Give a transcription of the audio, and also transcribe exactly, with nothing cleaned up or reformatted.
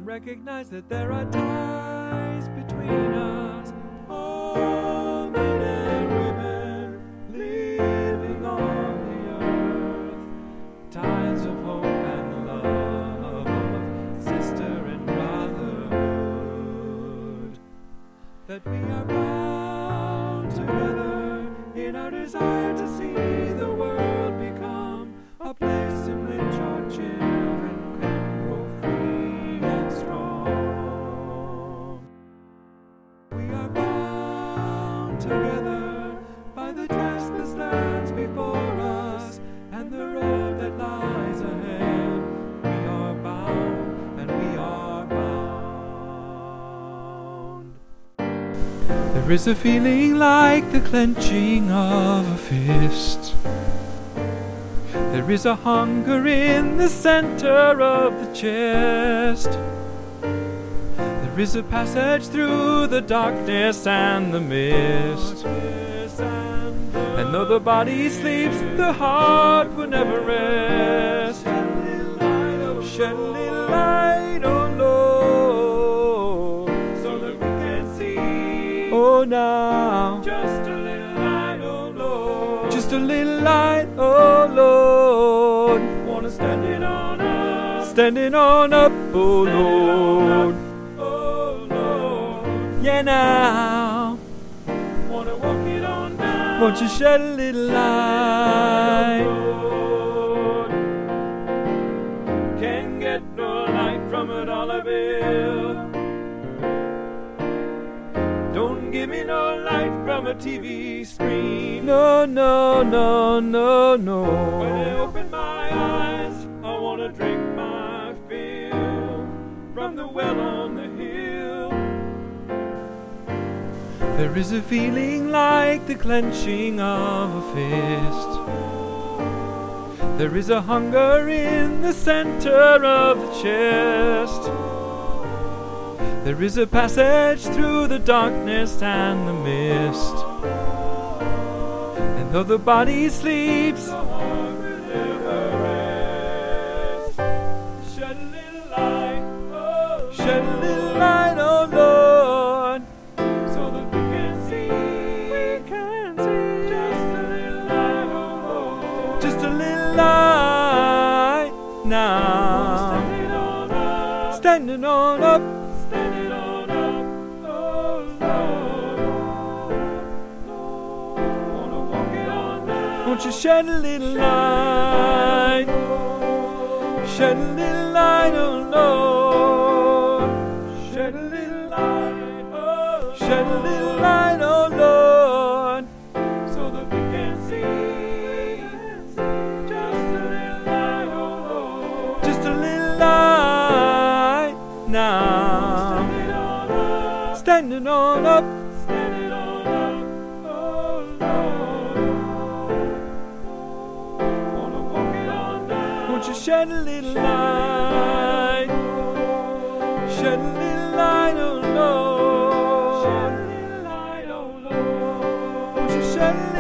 and recognize that there are ties between us. All men and women living on the earth, ties of hope and love, of sister and brotherhood, that we are bound together in our desire to see the world become a place in which our children can grow free and strong. We are bound together by the testless lands before us and the road that lies ahead. We are bound and we are bound. There is a feeling like the clenching of a fist. There is a hunger in the center of the chest. There is a passage through the darkness and the mist. And though the body sleeps, the heart will never rest. Shed a little light, oh Lord, so that we can see. Oh, now, just a little light, oh Lord, just a little light, oh Lord. Wanna stand it on up, standing on up, oh Lord, oh Lord. Yeah, now, wanna walk it on down. Won't you shed a little light? Lord, can't get no light from a dollar bill. Don't give me no light from a T V screen. No, no, no, no, no. When I open my eyes, I want to drink my fill from the well on the hill. There is a feeling like the clenching of a fist. There is a hunger in the center of the chest. There is a passage through the darkness and the mist. And though the body sleeps, the heart will never rest. Shed a little light, oh, shed a little light, oh Lord, so that we can see. We can see. Just a little light, oh Lord, just a little light now. Standing on up, standing on up. Standing on up, oh Lord, Lord, wanna walk it on down. Won't you shed a little light, shed a little light, oh Lord, shed a little light, oh, shed a little light, oh Lord, so that we can see, just a little light, oh Lord, just a little light now. Standing on up, standing on up, oh Lord, wanna walk it on down. Won't you shed a little light, shed a little light, oh Lord, shed a little light, oh Lord, won't you shed a